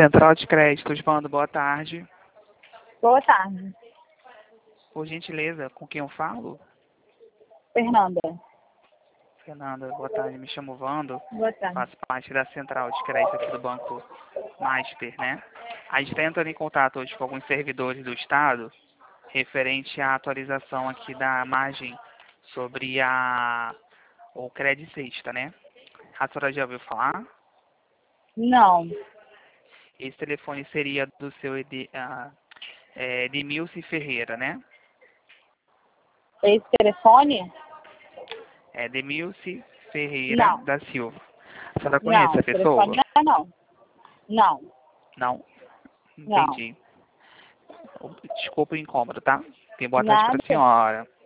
Central de Créditos, Vando, boa tarde. Boa tarde. Por gentileza, com quem eu falo? Fernanda. Fernanda, boa tarde. Me chamo Vando. Boa tarde. Faço parte da Central de Crédito aqui do Banco Master, né? A gente está entrando em contato hoje com alguns servidores do Estado referente à atualização aqui da margem sobre o Credit Sexta, né? A senhora já ouviu falar? Não. Esse telefone seria do seu Edmilson Ferreira, né? Esse telefone? É Edmilson Ferreira Não. da Silva. A senhora conhece Não. a Esse telefone pessoa? não. Não. Não? Não. Entendi. Desculpa o incômodo, tá? Tenha boa tarde para Nada. a senhora.